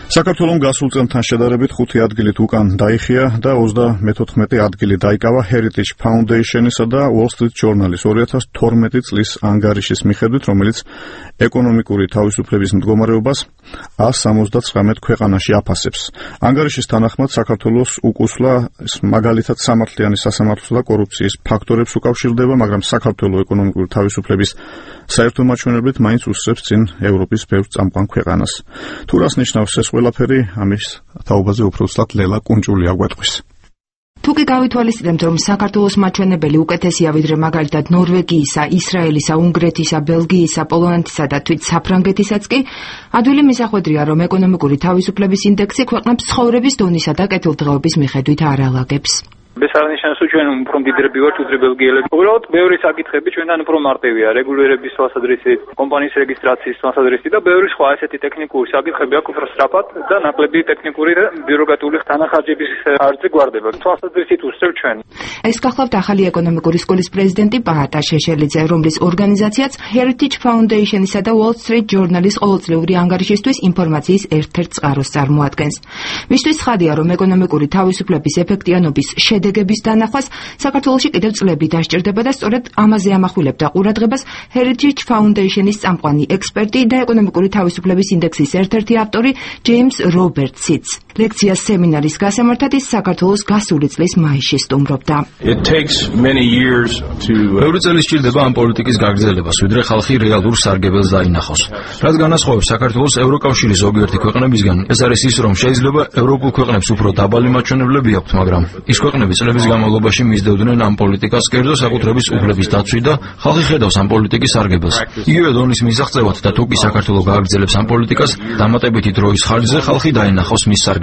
საქართველოს გასულ წელთან შედარებით 5 ადგილით უკან დაიხია და 34 ადგილი დაიკავა Heritage Foundation-ისა და Wall Street Journal-ის 2012 წლის ანგარიშის მიხედვით, რომელიც ეკონომიკური თავისუფლების მდგომარეობას 179 ქვეყანაში აფასებს. ანგარიშის თანახმად საქართველოს უკუსლა მაგალითად სამართლიანი სასამართლო და კორუფციის ფაქტორებს უკავშირდება, მაგრამ საქართველოს ეკონომიკური თავისუფლების საერთო მაჩვენებლით მაინც უსწრებს წინ ევროპის ბევრ წამყვან ქვეყანას. თუ რას ნიშნავს ეს ყველაფერი, ამის თაობაზე უფრო ცუდად ლელა კუნჭული აგვეტყვის. თუ კი გავითვალისწინებთ, რომ საქართველოს მაჩვენებელი უკეთესია ვიდრე მაგალითად ნორვეგიისა, ისრაელისა, უნგრეთისა, ბელგიისა, პოლონეთისა და თვით საფრანგეთისაც კი, ადვილი მისახვედრია, რომ ეკონომიკური თავისუფლების ინდექსი ქვეყნებს ცხოვრების დონისა და კეთილდღეობის მიხედვით არ ალაგებს. ეს არნიშნავს, რომ ჩვენ უფრო მდიდრები ვართ ვიდრე ბელგიელები. უბრალოდ ბევრი საკითხები ჩვენთან უფრო მარტივია, რეგულირების თვალსაზრისით, კომპანიის რეგისტრაციის თვალსაზრისით და ბევრი სხვა ესეთი ტექნიკური საკითხები აქვს უფრო სწრაფად და ნაკლები ტექნიკური და ბიუროკრატიული თანახარჯების ხარჯზე გვარდება. თვალსაზრისით უსწრებ ჩვენ. ეს გახლავთ ახალი ეკონომიკური სკოლის პრეზიდენტი პაატა შეშელიძე, რომლის ორგანიზაციაც Heritage Foundation-ისა და Wall Street Journal-ის ყოველწლიური ანგარიშისთვის ინფორმაციის ერთ-ერთ წყაროს წარმოადგენს. მისთვის ცხადია, რომ ეკონომიკური თავისუფლების ეფექტიანობის შედეგების დანახვას საქართველოში კიდევ წლები დასჭირდება და სწორედ ამაზე ამახვილებდა ყურადღებას Heritage Foundation-ის წამყვანი ექსპერტი და ეკონომიკური თავისუფლების ინდექსის ერთ-ერთი ავტორი ჯეიმს რობერტსიც. ლექციას სემინარის გასამართად ის საქართველოს გასული წლის მაისში სტუმრობდა. ბევრი წელი სჭირდება ამ პოლიტიკის გაგრძელებას, ვიდრე ხალხი რეალურ სარგებელს დაინახოს. რაც განასხვავებს საქართველოს ევროკავშირის ზოგიერთი ქვეყნებისგან, ეს არის ის, რომ შეიძლება ევროპულ ქვეყნებს უფრო დაბალი მაჩვენებლები აქვთ, მაგრამ ის ქვეყნები წლების განმავლობაში მისდევდნენ ამ პოლიტიკას კერძო საკუთრების უფლების დაცვით და ხალხი ხედავს ამ პოლიტიკის სარგებელს. იგივე დონის მისაღწევად და თუ კი საქართველო გააგრძელებს ამ პოლიტიკას, დამატებითი დროის ხარჯზე ხალხი დაინახავს მის სარგებელს.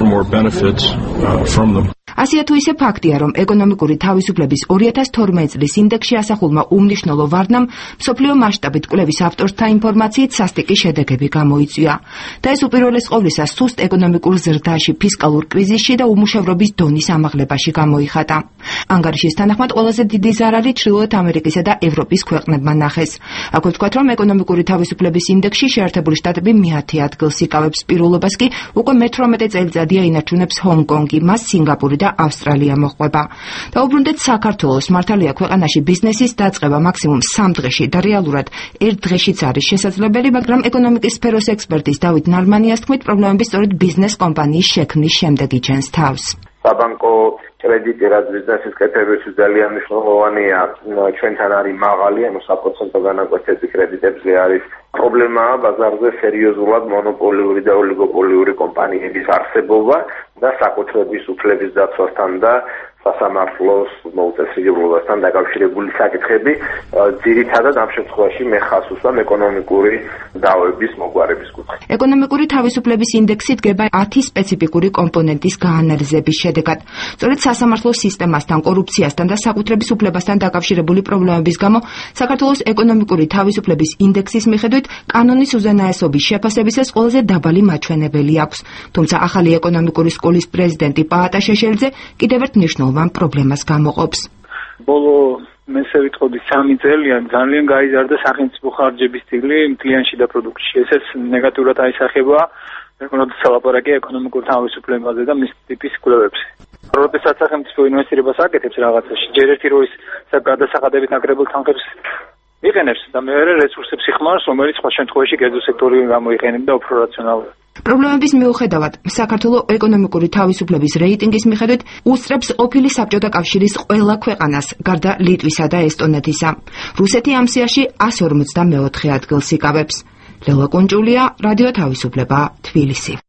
ასეა თუ ისე ფაქტია, რომ ეკონომიკური თავისუფლების 2012 წლის ინდექსში ასახულმა უმნიშვნელო ვარდნამ მსოფლიო მასშტაბით კვლევის ავტორთა ინფორმაციით სასტიკი შედეგები გამოიწვია. და ეს უპირველეს ყოვლისა სუსტ ეკონომიკურ ზრდაში, ფისკალურ კრიზისში და უმუშევრობის დონის ამაღლებაში გამოიხატა. ანგარიშის თანახმად ყველაზე დიდი ზარალი ჩრდილოეთ ამერიკისა და ევროპის ქვეყნებმა ნახეს. აქვე ვთქვათ, რომ ეკონომიკური თავისუფლების ინდექსში შეერთებული შტატები მე-10 ადგილს იკავებს, პირველობას კი უკვე მე-18 წელიწადია ინარჩუნებს ჰონგ-კონგი, მას სინგაპური და ავსტრალია მოჰყვება. დაუბრუნდეთ საქართველოს. მართალია ქვეყანაში ბიზნესის დაწყება მაქსიმუმ 3 დღეში და რეალურად 1 დღეშიც არის შესაძლებელი, მაგრამ ეკონომიკის სფეროს ექსპერტის დავით ნარმანიას თქმით, პრობლემები სწორედ ბიზნეს კომპანიის შექმნის შემდეგ იჩენს თავს. საბანკო კრედიტი, რაც ბიზნესის კეთებისთვის ძალიან მნიშვნელოვანია, ჩვენთან არის მაღალი, ანუ საპროცენტო განაკვეთები კრედიტებზე არის. პრობლემაა ბაზარზე სერიოზულად მონოპოლიური და ოლიგოპოლიური კომპანიების არსებობა და საკუთრების უფლების დაცვასთან და სასამართლოს მოუწესრიგებლობასთან დაკავშირებული საკითხები, ძირითადად ამ შემთხვევაში მე ხას უსვამ ეკონომიკური დავების მოგვარების კუთხით. ეკონომიკური თავისუფლების ინდექსი დგება 10 სპეციფიკური კომპონენტის გაანალიზების შედეგად. სწორედ სასამართლო სისტემასთან, კორუფციასთან და საკუთრების უფლებასთან დაკავშირებული პრობლემების გამო საქართველოს ეკონომიკური თავისუფლების ინდექსის მიხედვით კანონის უზენაესობის შეფასებისას ყველაზე დაბალი მაჩვენებელი აქვს. თუმცა ახალი ეკონომიკური სკოლის პრეზიდენტი პაატა შეშელიძე კიდევ ერთ მნიშვნელოვან პრობლემას გამოყოფს. ბოლო მესე ვიტყოდი 3 წელია ძალიან გაიზარდა სახელმწიფო ხარჯების წილი მთლიან შიდა პროდუქტში. ესეც ნეგატიურად აისახება როდესაც ლაპარაკია ეკონომიკურ თავისუფლებაზე და მის ტიპის კვლევებზე. როდესაც სახელმწიფო ინვესტირებას აკეთებს რაღაცაში, ჯერ ერთი როის გადასახადებით ნაკრებულ თანხებს იყენებს და მეორე რესურსებს იხმარს, რომელიც სხვა შემთხვევაში კერძო სექტორი გამოიყენებდა და უფრო რაციონალურად. პრობლემების მიუხედავად, საქართველოს ეკონომიკური თავისუფლების რეიტინგის მიხედვით უსწრებს ყოფილი საბჭოთა კავშირის ყველა ქვეყანას, გარდა ლიტვისა და ესტონეთისა. რუსეთი ამ სიაში 154 ადგილს იკავებს. ლელა კუნჭულია, რადიო თავისუფლება, თბილისი.